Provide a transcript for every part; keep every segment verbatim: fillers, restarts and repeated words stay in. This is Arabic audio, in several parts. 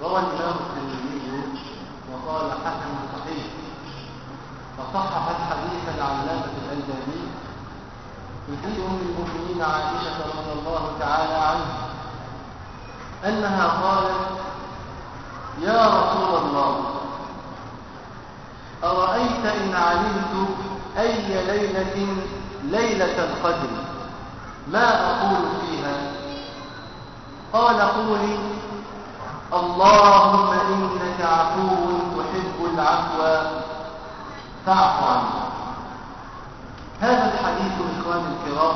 روى الإمام الترمذي وقال حسن صحيح، فصحح الحديث العلامة الألباني من حديث أم المؤمنين عائشة رضي الله تعالى عنها أنها قالت: يا رسول الله، أرأيت إن علمت أي ليلة ليلة القدر ما أقول فيها؟ قال: قولي: اللهم إنك عفو تحب العفو فاعف عني. هذا الحديث إخواني الكرام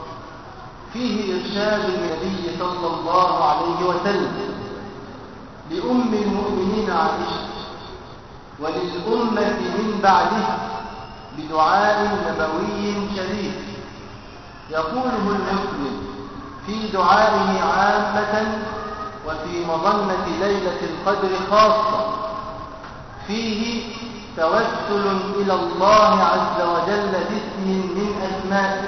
فيه إرشاد النبي صلى الله عليه وسلم لأم المؤمنين عائشة وللأمة من بعدها بدعاء نبوي شريف يقوله المسلم في دعائه عامة وفي مظنة ليلة القدر خاصة، فيه توسل إلى الله عز وجل باسم من أسمائه،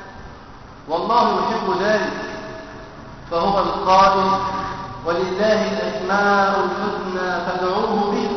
والله يحب ذلك، فهو القائل: ولله الأسماء الحسنى فادعوه به.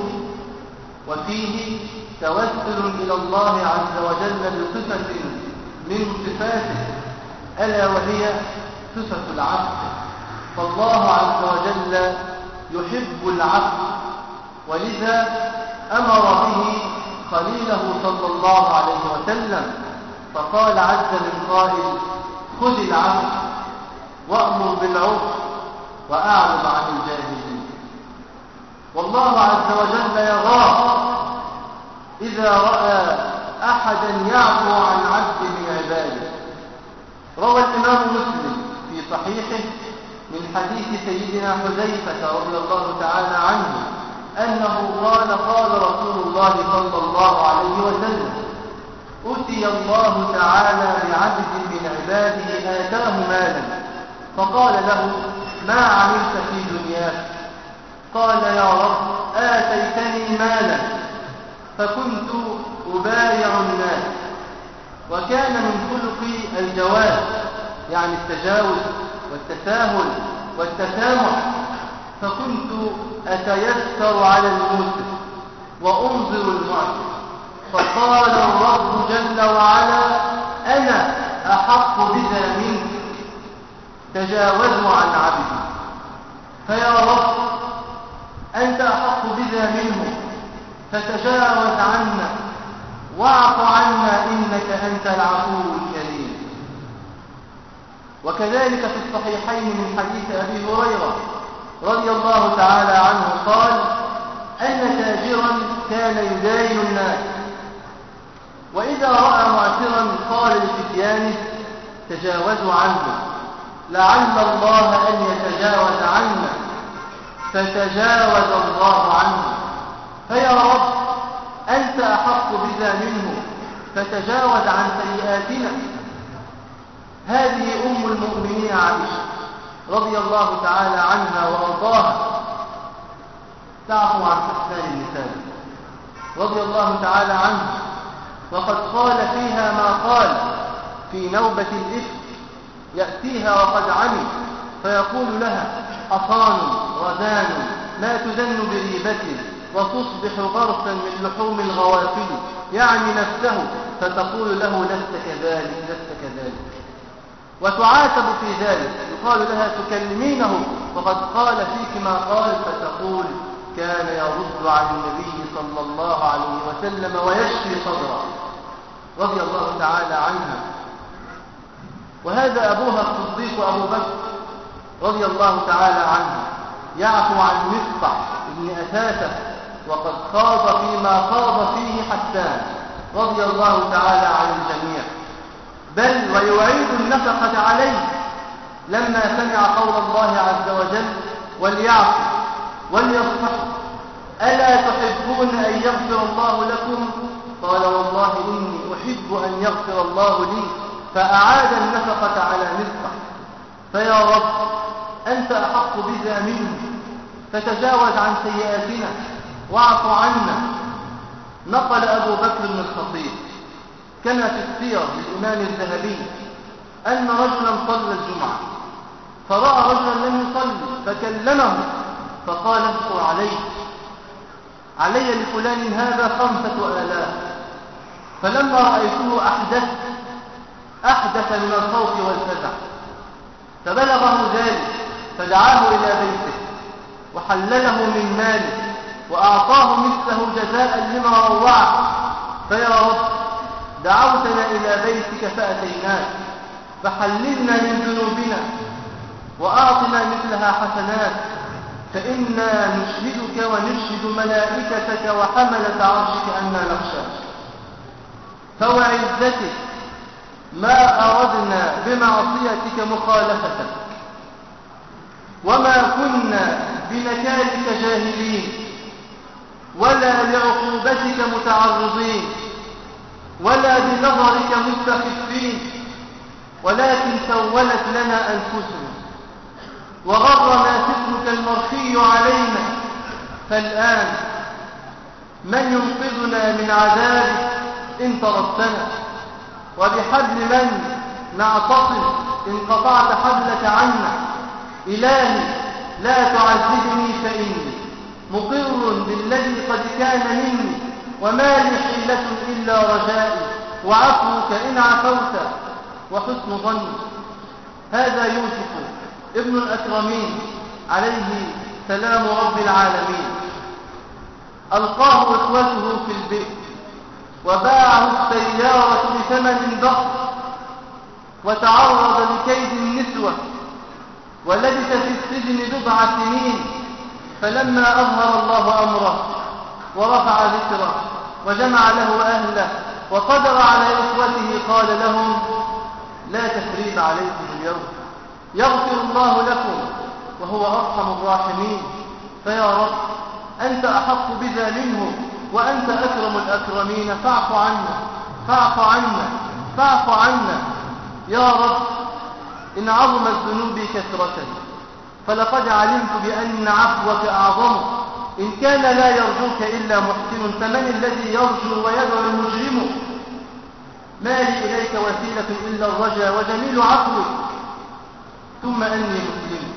وفيه توسل إلى الله عز وجل بصفة من صفاته ألا وهي صفة العفو، فالله عز وجل يحب العفو، ولذا أمر به خليله صلى الله عليه وسلم، فقال عز من قائل: خذ العفو وأمر بالعرف وأعرض عن الجاهلين. والله عز وجل يغار إذا رأى أحدا يعفو عن عبد من عباده. روى الإمام مسلم في صحيحه من حديث سيدنا حذيفة رضي الله تعالى عنه أنه قال: قال رسول الله صلى الله عليه وسلم: أتي الله تعالى بعبد من عباده آتاه مالا، فقال له: ما عملت في دنياك؟ قال: يا رب، آتيتني مالا فكنت أبايع الناس، وكان من خلقي الجواز، يعني التجاوز والتساهل والتسامح، فكنت أتيسر على الموسر وأنظر المعسر، فقال الرب جل وعلا: أنا أحق بذا منك، تجاوزوا عن عبدي. فيا رب، أنت أحق بذا منه، فتجاوز عنا واعف عنا إنك أنت العفو الكريم. وكذلك في الصحيحين من حديث أبي هريرة رضي الله تعالى عنه قال أن تاجرا كان يداين الناس، وإذا رأى معسرا قال لفتيانه: تجاوزوا عنه لعل الله أن يتجاوز عنا، فتجاوز الله عنه. فيا رب، أنت أحق بذا منه، فتجاوز عن سيئاتنا. هذه أم المؤمنين عائشة رضي الله تعالى عنها وأرضاها تعفو عن حسان النساء رضي الله تعالى عنها، وقد قال فيها ما قال في نوبة الإفك، يأتيها وقد علم فيقول لها: حصان رزان ما تزن بريبة، وتصبح غرسا من لحوم الغوافل، يعني نفسه، فتقول له: لست كذلك لست كذلك، وتعاتب في ذلك، يقال لها: تكلمينه وقد قال فيك ما قال، فتقول: كان يرد عن النبي صلى الله عليه وسلم ويشفي صدره، رضي الله تعالى عنها. وهذا أبوها الصديق أبو بكر رضي الله تعالى عنه يعفو عن مصطح ابن أثاثة، وقد خاض فيما خاض فيه حسان رضي الله تعالى عن الجميع، بل ويعيد النفقة عليه لما سمع قول الله عز وجل: وليعفوا وليصفحوا ألا تحبون أن يغفر الله لكم؟ قال: والله إني أحب أن يغفر الله لي، فأعاد النفقة على مصطح. فيا رب، أنت أحق بذا منه، فتجاوز عن سيئاتنا واعف عنا. نقل أبو بكر بن الخطيب كما في السير للإمام الذهبي أن رجلا صلى الجمعة فرأى رجلا لم يصلي فكلمه فقال اذكر علي علي لفلان هذا خمسة آلاف. فلما رأيته أحدث أحدث من الخوف والفزع، فبلغه ذلك فدعاه إلى بيته وحلله من ماله وأعطاه مثله جزاء لما روعه. فيا رب دعوتنا إلى بيتك فأتيناك، فحللنا من ذنوبنا وأعطنا مثلها حسنات، فإنا نشهدك ونشهد ملائكتك وحملة عرشك أننا نخشاك. فوعزتك ما أردنا بمعصيتك مخالفتك، وما كنا بنكالك جاهلين ولا لعقوبتك متعرضين ولا بنظرك مستخفين، ولكن سولت لنا أنفسنا وغرنا سترك المرخي علينا. فالآن من ينقذنا من عذابك إن طردتنا؟ وبحبل من نعتصم إن قطعت حبلك عنا؟ إلهي لا تعذبني فإني مقر بالذي قد كان مني، وما لي حيلة إلا رجائي وعفوك إن عفوت وحسن ظني. هذا يوسف ابن الأكرمين عليه سلام رب العالمين. ألقاه إخوته في البئر وباعه السيارة بثمن ضخم وتعرض لكيد النسوة ولبث في السجن بضع سنين. فلما أظهر الله أمره ورفع ذكره وجمع له أهله وقدر على إخوته قال لهم لا تثريب عليكم اليوم، يغفر الله لكم وهو أرحم الراحمين. فيا رب أنت أحق بذا منه وأنت أكرم الأكرمين، فاعف عنا فاعف عنا فاعف عنا يا رب. إن عظمت ذنوبي كثرة فلقد علمت بأن عفوك أعظم. إن كان لا يرجوك إلا محسن فمن الذي يرجو ويدعو المجرم؟ ما لي إليك وسيلة إلا الرجا وجميل عفوك، ثم أني مسلم.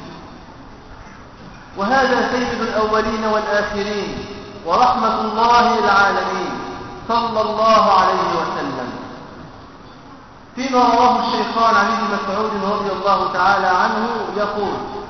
وهذا سيد الأولين والآخرين ورحمة الله العالمين صلى الله عليه وسلم. فيما رواه الشيخان عن ابن مسعود رضي الله تعالى عنه يقول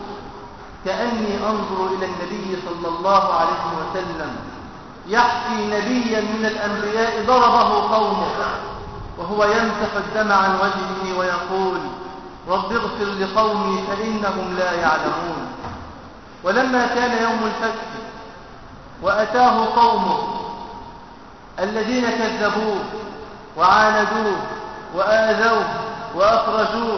كأني أنظر إلى النبي صلى الله عليه وسلم يحكي نبيا من الأنبياء ضربه قومه وهو يمسح الدم عن وجهه ويقول رب اغفر لقومي فإنهم لا يعلمون. ولما كان يوم الفتح وأتاه قومه الذين كذبوه وعاندوه وآذوه وأخرجوه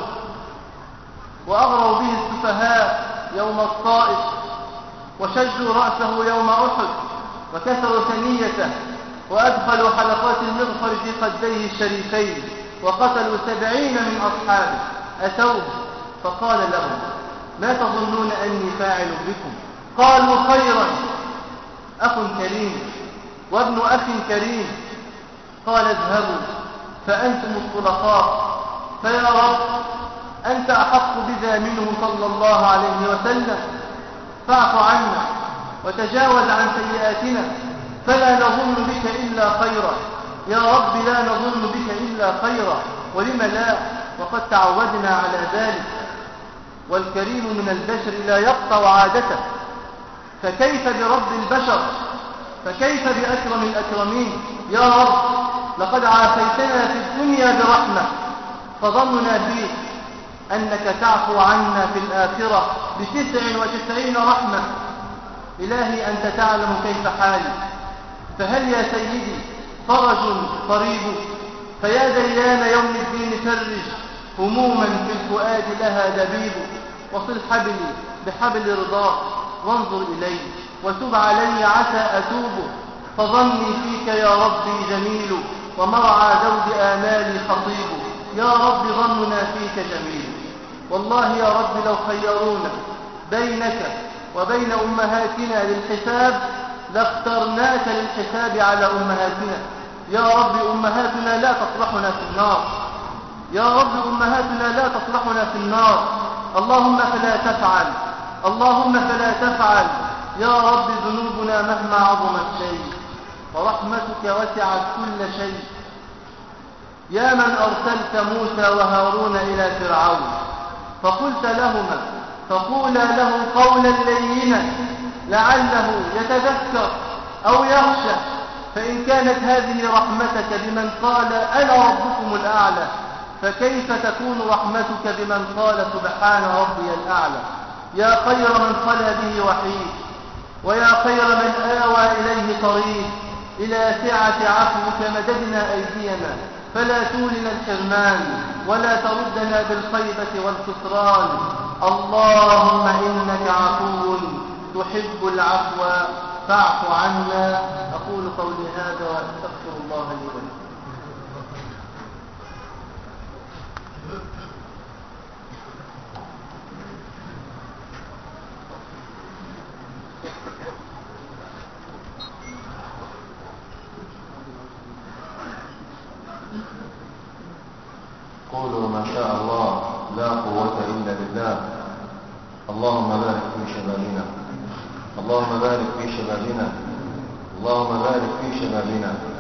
وأغروا به السفهاء يوم الطائف وشجوا رأسه يوم أحد وكسروا ثنيته وأدخلوا حلقات المغفر في خديه الشريفين وقتلوا سبعين من أصحابه. أتوه فقال لهم ما تظنون أني فاعل بكم؟ قالوا خيرا، أخ كريم وابن أخ كريم. قال اذهبوا فأنتم الطلقاء. فيا رب أنت أحق بذا منه صلى الله عليه وسلم، فاعف عنا وتجاوز عن سيئاتنا فلا نظن بك إلا خيرا. يا رب لا نظن بك إلا خيرا، ولم لا وقد تعودنا على ذلك. والكريم من البشر لا يقطع عادته، فكيف برب البشر؟ فكيف بأكرم الأكرمين؟ يا رب لقد عافيتنا في الدنيا برحمة، فظننا فيك أنك تعفو عنا في الآخرة بتسع وتسعين رحمة. إلهي أنت تعلم كيف حالي، فهل يا سيدي فرج قريب؟ فيا ديان يوم الدين فرج هموما في الفؤاد لها دبيب. وصل حبلي بحبل رضاك وانظر إلي وتب علي عسى أتوب. فظني فيك يا ربي جميل ومرعى زوج آمالي خطيب. يا رب ظننا فيك جميل. والله يا رب لو خيرونا بينك وبين أمهاتنا للحساب لاخترناك للحساب على أمهاتنا. يا رب أمهاتنا لا تطرحنا في النار، يا رب أمهاتنا لا تطرحنا في النار. اللهم فلا تفعل اللهم فلا تفعل يا رب ذنوبنا مهما عظمت شيء ورحمتك وسعت كل شيء. يا من أرسلت موسى وهارون إلى فرعون فقلت لهما فقولا له قولا لينا لعله يتذكر أو يخشى، فإن كانت هذه رحمتك بمن قال أنا ربكم الأعلى فكيف تكون رحمتك بمن قال سبحان ربي الأعلى؟ يا خير من خلا به وحيد، ويا خير من آوى إليه طريق، إلى سعة عفوك مددنا أيدينا فلا تولنا الحرمان ولا تردنا بالخيبة والخسران. اللهم إنك عفو تحب العفو فاعف عنا. أقول قولي هذا وأستغفر الله لي ولكم. قولوا ما شاء الله لا قوة إلا بالله. اللهم بارك في شبابنا، اللهم بارك في شبابنا، اللهم بارك في شبابنا.